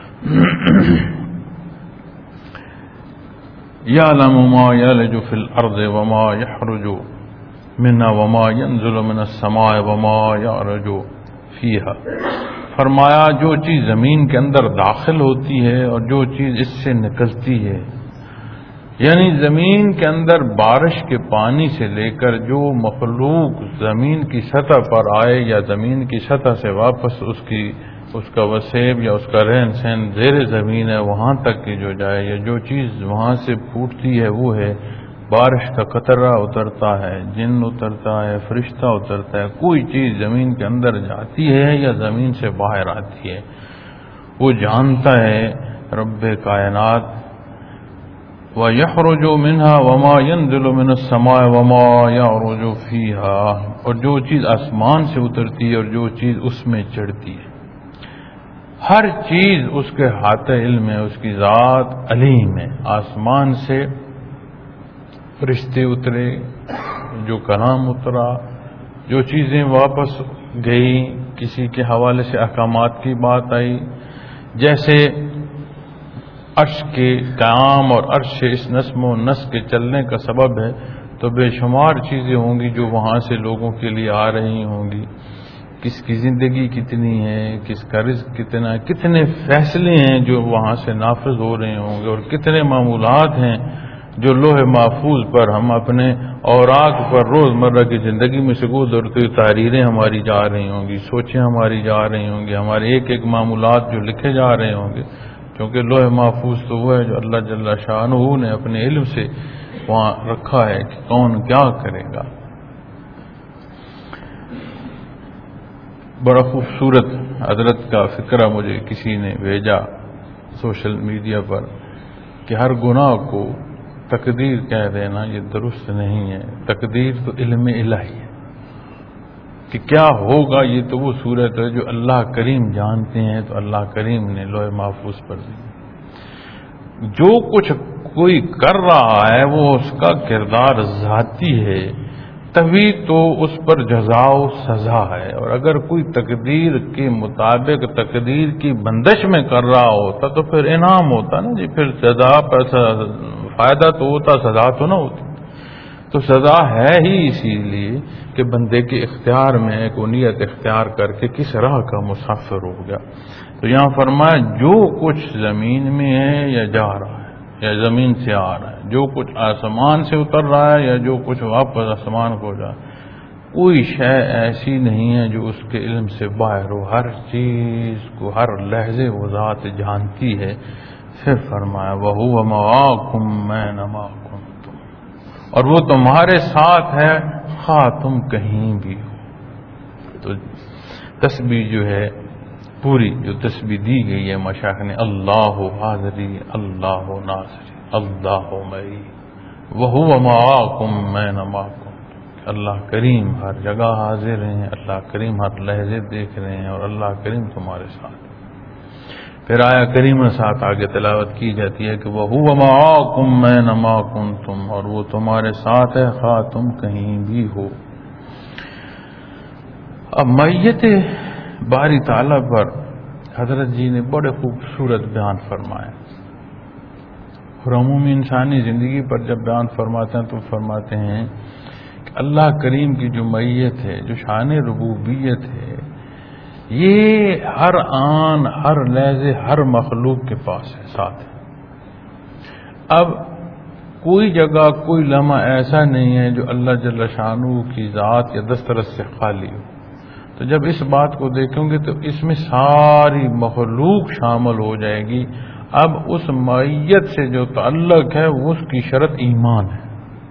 یعلم ما یلج فی الارض وما یخرج منها وما ينزل من السماء وما يعرج فيها، فرمایا جو چیز زمین کے اندر داخل ہوتی ہے اور جو چیز اس سے نکلتی ہے، یعنی زمین کے اندر بارش کے پانی سے لے کر جو مخلوق زمین کی سطح پر آئے یا زمین کی سطح سے واپس اس کا وسیب یا اس کا رہن سہن زیر زمین ہے وہاں تک کی جو جائے، یا جو چیز وہاں سے پھوٹتی ہے وہ ہے بارش کا قطرہ اترتا ہے، جن اترتا ہے، فرشتہ اترتا ہے، کوئی چیز زمین کے اندر جاتی ہے یا زمین سے باہر آتی ہے، وہ جانتا ہے رب کائنات۔ وَيَخْرُجُ مِنْهَا وَمَا يَنزِلُ مِنَ السَّمَاءِ وَمَا يَعْرُجُ فِيهَا، اور جو چیز آسمان سے اترتی ہے اور جو چیز اس میں چڑھتی ہے، ہر چیز اس کے ہاتھ علم ہے، اس کی ذات علیم ہے۔ آسمان سے فرشتے اترے، جو کلام اترا، جو چیزیں واپس گئی، کسی کے حوالے سے احکامات کی بات آئی، جیسے عرش کے قیام اور عرش سے اس نظم و نسق کے چلنے کا سبب ہے، تو بے شمار چیزیں ہوں گی جو وہاں سے لوگوں کے لیے آ رہی ہوں گی۔ کس کی زندگی کتنی ہے، کس کا رزق کتنا ہے، کتنے فیصلے ہیں جو وہاں سے نافذ ہو رہے ہوں گے، اور کتنے معمولات ہیں جو لوح محفوظ پر ہم اپنے اوراق پر روزمرہ کی زندگی میں سے گزرتی تحریریں ہماری جا رہی ہوں گی، سوچیں ہماری جا رہی ہوں گی، ہمارے ایک ایک معمولات جو لکھے جا رہے ہوں گے، کیونکہ لوح محفوظ تو وہ ہے جو اللہ جل شانہ نے اپنے علم سے وہاں رکھا ہے کہ کون کیا کرے گا۔ بڑا خوبصورت حضرت کا فکرہ مجھے کسی نے بھیجا سوشل میڈیا پر کہ ہر گناہ کو تقدیر کہہ دینا یہ درست نہیں ہے، تقدیر تو علم الہی ہے، کہ کیا ہوگا یہ تو وہ صورت ہے جو اللہ کریم جانتے ہیں، تو اللہ کریم نے لوح محفوظ پر دی۔ جو کچھ کوئی کر رہا ہے وہ اس کا کردار ذاتی ہے، تبھی تو اس پر جزا و سزا ہے، اور اگر کوئی تقدیر کے مطابق تقدیر کی بندش میں کر رہا ہوتا تو پھر انعام ہوتا نا جی، پھر سزا پر فائدہ تو ہوتا، سزا تو نہ ہوتی۔ تو سزا ہے ہی اسی لیے کہ بندے کے اختیار میں ایک نیت اختیار کر کے کس راہ کا مسافر ہو گیا۔ تو یہاں فرمایا جو کچھ زمین میں ہے یا جا رہا ہے یا زمین سے آ رہا ہے، جو کچھ آسمان سے اتر رہا ہے یا جو کچھ واپس آسمان کو جا، کوئی شے ایسی نہیں ہے جو اس کے علم سے باہر ہو، ہر چیز کو ہر لحظے وہ ذات جانتی ہے۔ پھر فرمایا وَهُوَ مَعَاكُمْ أَيْنَمَا كُنتُمْ، اور وہ تمہارے ساتھ ہے خواہ تم کہیں بھی ہو۔ تو تسبیح جو ہے پوری جو تسبیح دی گئی ہے مشائخ نے، اللہ حاضری، اللہ ناصری، اللہ معی، وَهُوَ مَعَاكُمْ أَيْنَمَا كُنتُمْ، اللہ کریم ہر جگہ حاضر ہیں، اللہ کریم ہر لحظے دیکھ رہے ہیں، اور اللہ کریم تمہارے ساتھ۔ پھر آیا کریمہ ساتھ آگے تلاوت کی جاتی ہے کہ وَهُوَ مَعَاكُمْ أَيْنَمَا كُنتُمْ، اور وہ تمہارے ساتھ ہے خواہ تم کہیں بھی ہو۔ اب معیت باری تعالیٰ پر حضرت جی نے بڑے خوبصورت بیان فرمایا، اور عمومی انسانی زندگی پر جب بیان فرماتے ہیں تو فرماتے ہیں کہ اللہ کریم کی جو معیت ہے، جو شان ربوبیت ہے، یہ ہر آن ہر لحظے ہر مخلوق کے پاس ہے، ساتھ ہے۔ اب کوئی جگہ کوئی لمحہ ایسا نہیں ہے جو اللہ جل شانہ کی ذات یا دسترس سے خالی ہو۔ تو جب اس بات کو دیکھیں گے تو اس میں ساری مخلوق شامل ہو جائے گی۔ اب اس معیت سے جو تعلق ہے وہ اس کی شرط ایمان ہے،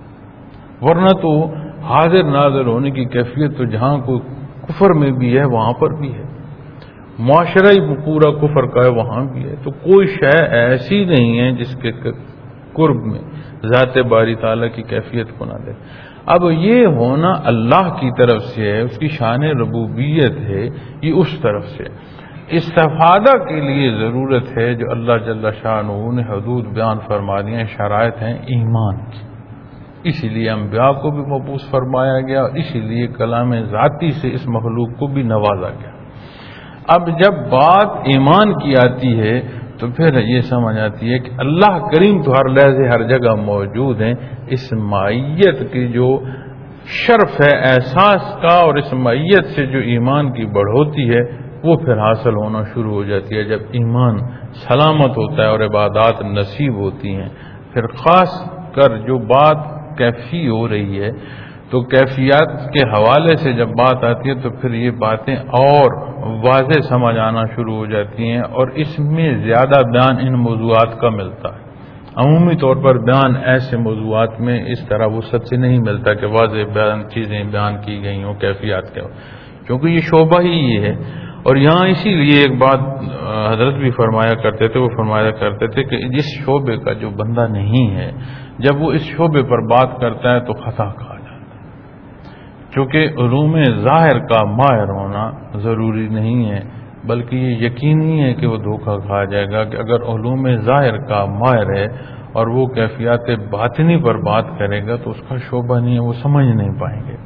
ورنہ تو حاضر ناظر ہونے کی کیفیت تو جہاں کوئی کفر میں بھی ہے وہاں پر بھی ہے، معاشرہ ہی پورا کفر کا ہے وہاں بھی ہے۔ تو کوئی شے ایسی نہیں ہے جس کے قرب میں ذات باری تعالیٰ کی کیفیت کو نہ دے۔ اب یہ ہونا اللہ کی طرف سے ہے، اس کی شان ربوبیت ہے، یہ اس طرف سے۔ استفادہ کے لیے ضرورت ہے جو اللہ جل شانہ نے حدود بیان فرما دی ہیں، شرائط ہیں ایمان کی، اسی لیے انبیاء کو بھی مبعوث فرمایا گیا، اور اسی لیے کلام ذاتی سے اس مخلوق کو بھی نوازا گیا۔ اب جب بات ایمان کی آتی ہے تو پھر یہ سمجھ آتی ہے کہ اللہ کریم تو ہر لحظے ہر جگہ موجود ہیں۔ اس معیت کی جو شرف ہے احساس کا، اور اس معیت سے جو ایمان کی بڑھوتی ہے وہ پھر حاصل ہونا شروع ہو جاتی ہے جب ایمان سلامت ہوتا ہے اور عبادات نصیب ہوتی ہیں۔ پھر خاص کر جو بات کیفی ہو رہی ہے تو کیفیات کے حوالے سے جب بات آتی ہے تو پھر یہ باتیں اور واضح سمجھ آنا شروع ہو جاتی ہیں، اور اس میں زیادہ بیان ان موضوعات کا ملتا ہے۔ عمومی طور پر بیان ایسے موضوعات میں اس طرح وسعت سے نہیں ملتا کہ واضح بیان چیزیں بیان کی گئی ہوں کیفیات کے، کیونکہ یہ شعبہ ہی یہ ہے۔ اور یہاں اسی لیے ایک بات حضرت بھی فرمایا کرتے تھے، وہ فرمایا کرتے تھے کہ جس شعبے کا جو بندہ نہیں ہے، جب وہ اس شعبے پر بات کرتا ہے تو خطا کھا جاتا ہے، چونکہ علوم ظاہر کا ماہر ہونا ضروری نہیں ہے، بلکہ یہ یقینی ہے کہ وہ دھوکہ کھا جائے گا کہ اگر علوم ظاہر کا ماہر ہے اور وہ کیفیات باطنی پر بات کرے گا تو اس کا شعبہ نہیں ہے، وہ سمجھ نہیں پائیں گے۔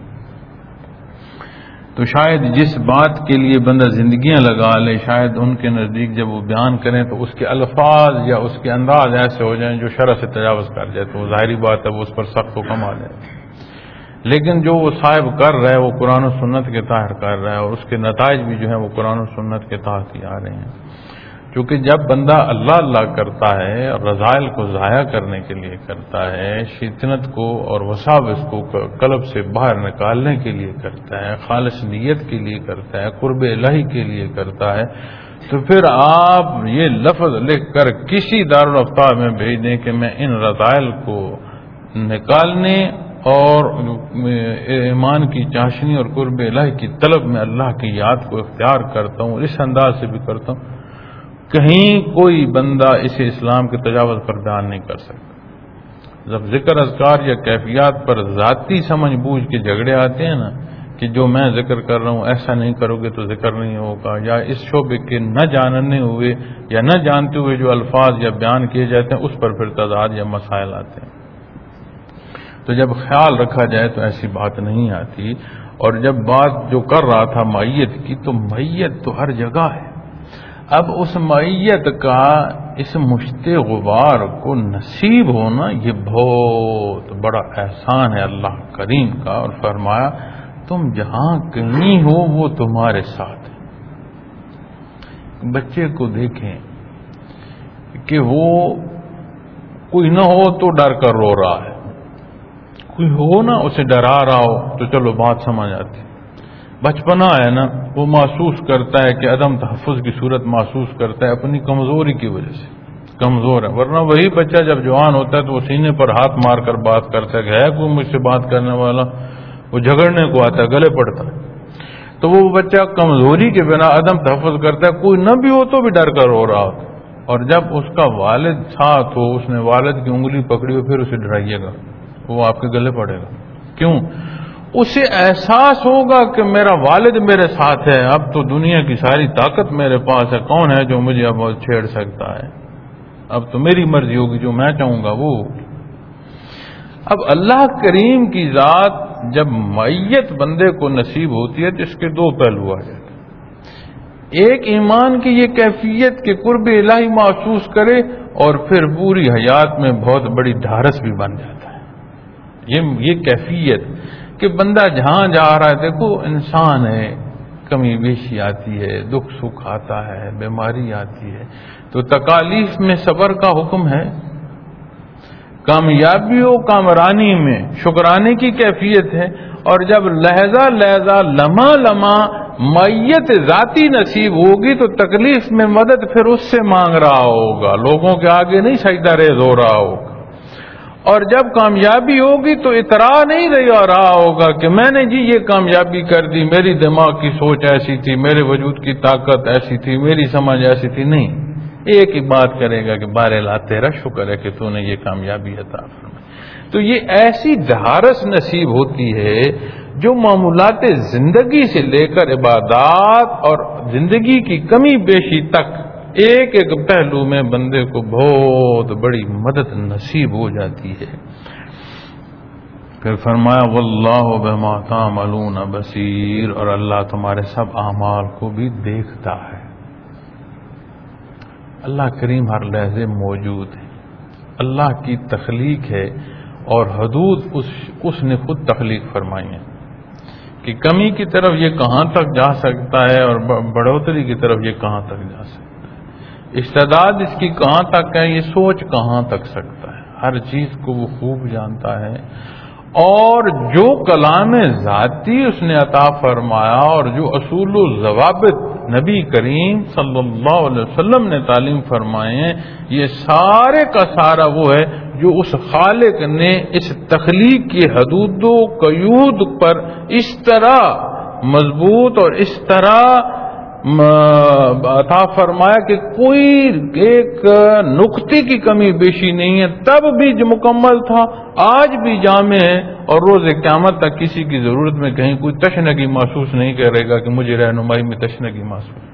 تو شاید جس بات کے لیے بندہ زندگیاں لگا لے، شاید ان کے نزدیک جب وہ بیان کریں تو اس کے الفاظ یا اس کے انداز ایسے ہو جائیں جو شرع سے تجاوز کر جائے، تو ظاہری بات ہے وہ اس پر سخت حکم آ جائے۔ لیکن جو وہ صاحب کر رہا ہے وہ قرآن و سنت کے تحت کر رہا ہے، اور اس کے نتائج بھی جو ہیں وہ قرآن و سنت کے تحت ہی آ رہے ہیں۔ کیونکہ جب بندہ اللہ اللہ کرتا ہے اور رذائل کو ضائع کرنے کے لیے کرتا ہے، شیطنت کو اور وساوس کو قلب سے باہر نکالنے کے لیے کرتا ہے، خالص نیت کے لیے کرتا ہے، قرب الہی کے لیے کرتا ہے، تو پھر آپ یہ لفظ لکھ کر کسی دارالافتا میں بھیج دیں کہ میں ان رذائل کو نکالنے اور ایمان کی چاشنی اور قرب الہی کی طلب میں اللہ کی یاد کو اختیار کرتا ہوں، اس انداز سے بھی کرتا ہوں، کہیں کوئی بندہ اسے اسلام کے تجاوز پر بیان نہیں کر سکتا۔ جب ذکر اذکار یا کیفیات پر ذاتی سمجھ بوجھ کے جھگڑے آتے ہیں نا کہ جو میں ذکر کر رہا ہوں ایسا نہیں کرو گے تو ذکر نہیں ہوگا، یا اس شعبے کے نہ جاننے ہوئے یا نہ جانتے ہوئے جو الفاظ یا بیان کیے جاتے ہیں اس پر پھر تضاد یا مسائل آتے ہیں۔ تو جب خیال رکھا جائے تو ایسی بات نہیں آتی. اور جب بات جو کر رہا تھا میت کی، تو میت تو ہر جگہ ہے. اب اس میت کا اس مشت غبار کو نصیب ہونا یہ بہت بڑا احسان ہے اللہ کریم کا. اور فرمایا تم جہاں کہیں ہو وہ تمہارے ساتھ ہے. بچے کو دیکھیں کہ وہ کوئی نہ ہو تو ڈر کر رو رہا ہے، کوئی ہو نا اسے ڈرا رہا ہو تو چلو بات سمجھ آتی. بچپنا ہے نا، وہ محسوس کرتا ہے کہ عدم تحفظ کی صورت محسوس کرتا ہے اپنی کمزوری کی وجہ سے. کمزور ہے، ورنہ وہی بچہ جب جوان ہوتا ہے تو وہ سینے پر ہاتھ مار کر بات کرتا ہے کہ ہے کوئی مجھ سے بات کرنے والا، وہ جھگڑنے کو آتا ہے، گلے پڑتا ہے. تو وہ بچہ کمزوری کے بنا عدم تحفظ کرتا ہے، کوئی نہ بھی ہو تو بھی ڈر کر رو رہا ہوتا. اور جب اس کا والد ساتھ ہو، اس نے والد کی انگلی پکڑی ہو، پھر اسے ڈرائیے گا، وہ آپ کے گلے پڑے گا. کیوں؟ اسے احساس ہوگا کہ میرا والد میرے ساتھ ہے، اب تو دنیا کی ساری طاقت میرے پاس ہے، کون ہے جو مجھے اب چھیڑ سکتا ہے، اب تو میری مرضی ہوگی، جو میں چاہوں گا وہ. اب اللہ کریم کی ذات جب میت بندے کو نصیب ہوتی ہے تو اس کے دو پہلو آ جاتے ہیں. ایک ایمان کی یہ کیفیت کہ قرب الہی محسوس کرے، اور پھر پوری حیات میں بہت بڑی ڈھارس بھی بن جاتا ہے. یہ کیفیت کہ بندہ جہاں جا رہا ہے، دیکھو انسان ہے، کمی بیشی آتی ہے، دکھ سکھ آتا ہے، بیماری آتی ہے، تو تکالیف میں صبر کا حکم ہے. کامیابی و کامرانی میں شکرانے کی کیفیت ہے. اور جب لہجہ لہجہ لمحہ لمحہ میت ذاتی نصیب ہوگی تو تکلیف میں مدد پھر اس سے مانگ رہا ہوگا، لوگوں کے آگے نہیں سجدہ ریز ہو رہا ہوگا. اور جب کامیابی ہوگی تو اطراع نہیں رہا ہوگا کہ میں نے جی یہ کامیابی کر دی، میری دماغ کی سوچ ایسی تھی، میرے وجود کی طاقت ایسی تھی، میری سمجھ ایسی تھی. نہیں، ایک ہی بات کرے گا کہ بار اللہ تیرا شکر ہے کہ تو نے یہ کامیابی عطا فرمائی. تو یہ ایسی ڈھارس نصیب ہوتی ہے جو معمولات زندگی سے لے کر عبادات اور زندگی کی کمی بیشی تک ایک ایک پہلو میں بندے کو بہت بڑی مدد نصیب ہو جاتی ہے. پھر فرمایا واللہ بما تعملون بصیر، اور اللہ تمہارے سب اعمال کو بھی دیکھتا ہے. اللہ کریم ہر لحظے موجود ہے. اللہ کی تخلیق ہے اور حدود اس نے خود تخلیق فرمائی ہے کہ کمی کی طرف یہ کہاں تک جا سکتا ہے اور بڑھوتری کی طرف یہ کہاں تک جا سکتا ہے، استعداد اس کی کہاں تک ہے، یہ سوچ کہاں تک سکتا ہے. ہر چیز کو وہ خوب جانتا ہے. اور جو کلام ذاتی اس نے عطا فرمایا اور جو اصول و ضوابط نبی کریم صلی اللہ علیہ وسلم نے تعلیم فرمائے ہیں، یہ سارے کا سارا وہ ہے جو اس خالق نے اس تخلیق کی حدود و قیود پر اس طرح مضبوط اور اس طرح عطا فرمایا کہ کوئی ایک نقطے کی کمی بیشی نہیں ہے. تب بھی جو مکمل تھا، آج بھی جامع ہے، اور روز قیامت تک کسی کی ضرورت میں کہیں کوئی تشنگی محسوس نہیں کرے گا کہ مجھے رہنمائی میں تشنگی محسوس.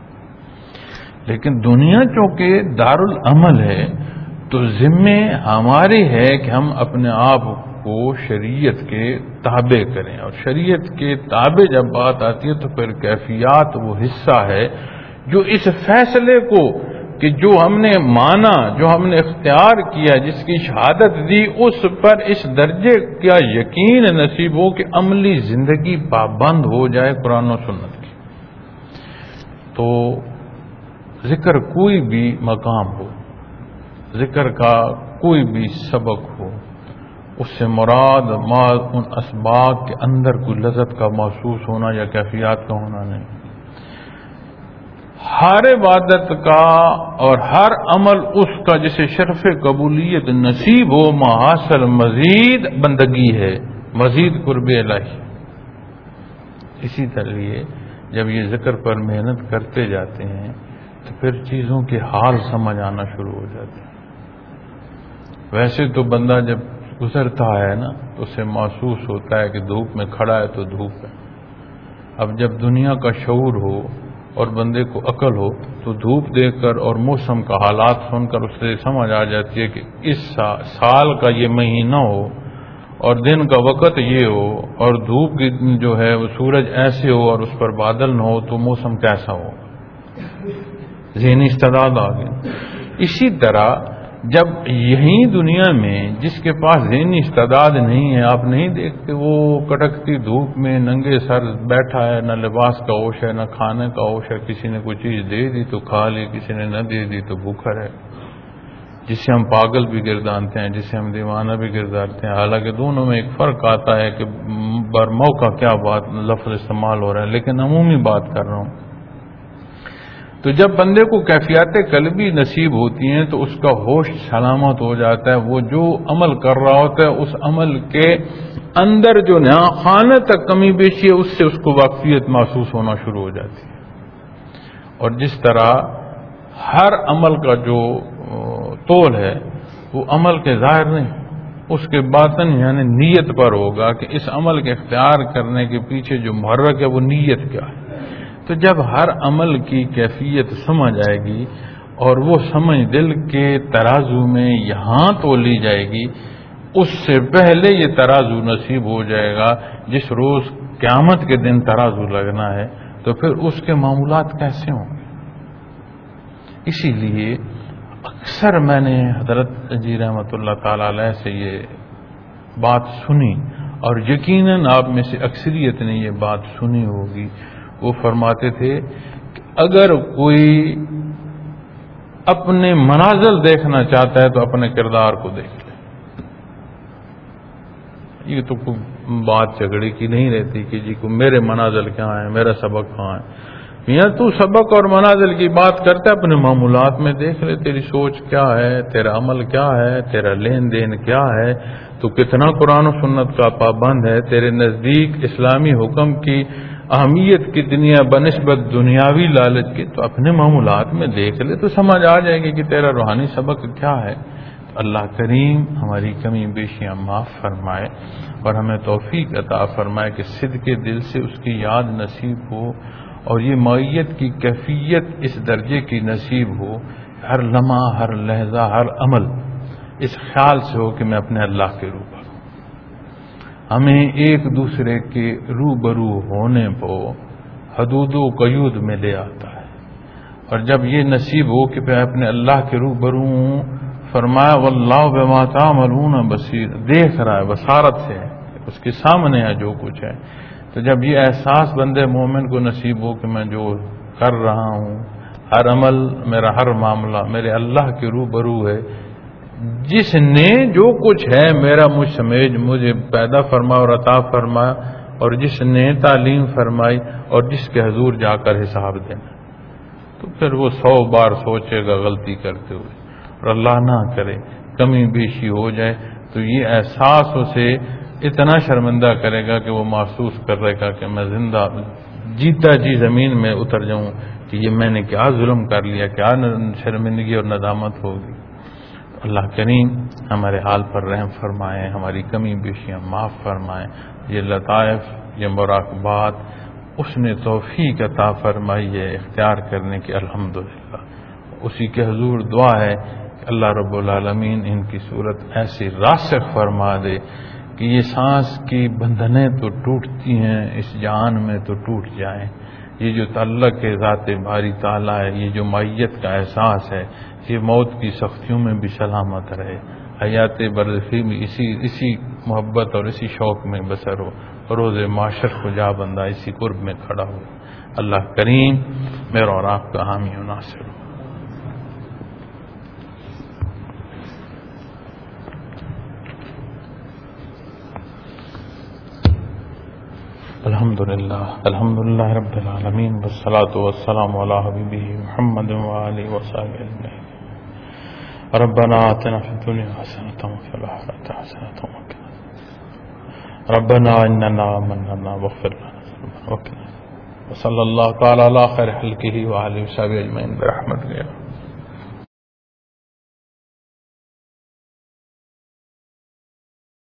لیکن دنیا چونکہ دارالعمل ہے تو ذمہ ہماری ہے کہ ہم اپنے آپ کو شریعت کے تابع کریں. اور شریعت کے تابع جب بات آتی ہے تو پھر کیفیات وہ حصہ ہے جو اس فیصلے کو کہ جو ہم نے مانا، جو ہم نے اختیار کیا، جس کی شہادت دی، اس پر اس درجے کا یقین نصیب ہو کہ عملی زندگی پابند ہو جائے قرآن و سنت کی. تو ذکر کوئی بھی مقام ہو، ذکر کا کوئی بھی سبق ہو، اس سے مراد ان اسباق کے اندر کوئی لذت کا محسوس ہونا یا کیفیات کا ہونا نہیں. ہر عبادت کا اور ہر عمل اس کا جسے شرف قبولیت نصیب ہو محاصل مزید بندگی ہے، مزید قرب الہی. اسی طرح جب یہ ذکر پر محنت کرتے جاتے ہیں تو پھر چیزوں کے حال سمجھ آنا شروع ہو جاتے ہیں. ویسے تو بندہ جب گزرتا ہے نا تو اسے محسوس ہوتا ہے کہ دھوپ میں کھڑا ہے تو دھوپ ہے. اب جب دنیا کا شعور ہو اور بندے کو عقل ہو تو دھوپ دیکھ کر اور موسم کا حالات سن کر اس سے سمجھ آ جاتی ہے کہ اس سال کا یہ مہینہ ہو اور دن کا وقت یہ ہو اور دھوپ کی جو ہے وہ سورج ایسے ہو اور اس پر بادل نہ ہو تو موسم کیسا ہو؟ ذہنی استعداد آ گئی۔ اسی طرح جب یہی دنیا میں جس کے پاس ذہنی استعداد نہیں ہے، آپ نہیں دیکھتے وہ کٹکتی دھوپ میں ننگے سر بیٹھا ہے، نہ لباس کا ہوش ہے، نہ کھانے کا ہوش ہے، کسی نے کوئی چیز دے دی تو کھا لی، کسی نے نہ دے دی تو بھوکا ہے، جسے ہم پاگل بھی گردانتے ہیں، جسے ہم دیوانہ بھی گردانتے ہیں۔ حالانکہ دونوں میں ایک فرق آتا ہے کہ بر موقع کیا بات لفظ استعمال ہو رہا ہے، لیکن عمومی بات کر رہا ہوں۔ تو جب بندے کو کیفیات قلبی نصیب ہوتی ہیں تو اس کا ہوش سلامت ہو جاتا ہے، وہ جو عمل کر رہا ہوتا ہے اس عمل کے اندر جو خانے تک کمی بیشی ہے اس سے اس کو واقفیت محسوس ہونا شروع ہو جاتی ہے۔ اور جس طرح ہر عمل کا جو تول ہے وہ عمل کے ظاہر نہیں، اس کے باطن یعنی نیت پر ہوگا کہ اس عمل کے اختیار کرنے کے پیچھے جو محرک ہے وہ نیت کیا ہے۔ تو جب ہر عمل کی کیفیت سمجھ آئے گی اور وہ سمجھ دل کے ترازو میں یہاں تولی جائے گی، اس سے پہلے یہ ترازو نصیب ہو جائے گا جس روز قیامت کے دن ترازو لگنا ہے، تو پھر اس کے معمولات کیسے ہوں گے؟ اسی لیے اکثر میں نے حضرت جی رحمۃ اللہ تعالی علیہ سے یہ بات سنی، اور یقیناً آپ میں سے اکثریت نے یہ بات سنی ہوگی۔ وہ فرماتے تھے کہ اگر کوئی اپنے منازل دیکھنا چاہتا ہے تو اپنے کردار کو دیکھ لے۔ یہ تو کوئی بات جھگڑے کی نہیں رہتی کہ جی کو میرے منازل کیا ہیں، میرا سبق کہاں ہے۔ میاں تو سبق اور منازل کی بات کرتا ہے، اپنے معمولات میں دیکھ لے، تیری سوچ کیا ہے، تیرا عمل کیا ہے، تیرا لین دین کیا ہے، تو کتنا قرآن و سنت کا پابند ہے، تیرے نزدیک اسلامی حکم کی اہمیت کتنی ہے بنسبت دنیاوی لالچ کی، تو اپنے معمولات میں دیکھ لے تو سمجھ آ جائے گی کہ تیرا روحانی سبق کیا ہے۔ تو اللہ کریم ہماری کمی بیشیاں معاف فرمائے اور ہمیں توفیق عطا فرمائے کہ صدقے دل سے اس کی یاد نصیب ہو، اور یہ معیت کی کیفیت اس درجے کی نصیب ہو، ہر لمحہ، ہر لحظہ، ہر عمل اس خیال سے ہو کہ میں اپنے اللہ کے روبرو۔ ہمیں ایک دوسرے کے روبرو ہونے کو حدود و قیود میں لے آتا ہے، اور جب یہ نصیب ہو کہ میں اپنے اللہ کے روبرو ہوں، فرمایا واللہ بما تعملون بصیر، دیکھ رہا ہے، بصارت سے ہے، اس کے سامنے ہے جو کچھ ہے۔ تو جب یہ احساس بندے مومن کو نصیب ہو کہ میں جو کر رہا ہوں، ہر عمل، میرا ہر معاملہ میرے اللہ کے روبرو ہے، جس نے جو کچھ ہے میرا مجھ سمیج مجھے پیدا فرمایا اور عطا فرمایا، اور جس نے تعلیم فرمائی اور جس کے حضور جا کر حساب دینا، تو پھر وہ 100 بار سوچے گا غلطی کرتے ہوئے، اور اللہ نہ کرے کمی بیشی ہو جائے تو یہ احساس اسے اتنا شرمندہ کرے گا کہ وہ محسوس کر رہے گا کہ میں زندہ جیتا جی زمین میں اتر جاؤں کہ یہ میں نے کیا ظلم کر لیا، کیا شرمندگی اور ندامت ہوگی۔ اللہ کریم ہمارے حال پر رحم فرمائے، ہماری کمی بیشیاں معاف فرمائے۔ یہ لطائف، یہ مراقبات اس نے توفیق عطا فرمائی ہے اختیار کرنے کی، الحمدللہ۔ اسی کے حضور دعا ہے کہ اللہ رب العالمین ان کی صورت ایسی راسخ فرما دے کہ یہ سانس کی بندھنیں تو ٹوٹتی ہیں اس جہان میں تو ٹوٹ جائیں، یہ جو تعلق ہے ذات باری تعالیٰ ہے، یہ جو معیت کا احساس ہے، یہ موت کی سختیوں میں بھی سلامت رہے، حیات برزخی میں اسی محبت اور اسی شوق میں بسر ہو، روز معاشر کو جا بندہ اسی قرب میں کھڑا ہو۔ اللہ کریم میرا اور آپ کا حامی و ناصر ہو۔ الحمدللہ رب العالمین والصلاة والسلام علی حبیبہ محمد وآلہ وصحبہ اجمعین۔ ربنا آتنا فی الدنیا حسنۃ وفی الآخرۃ حسنۃ وقنا ربنا اننا آمنا واغفر لنا ذنوبنا وقنا۔ وصلی اللہ تعالی علی خیر خلقہ وآلہ وصحبہ اجمعین برحمتک۔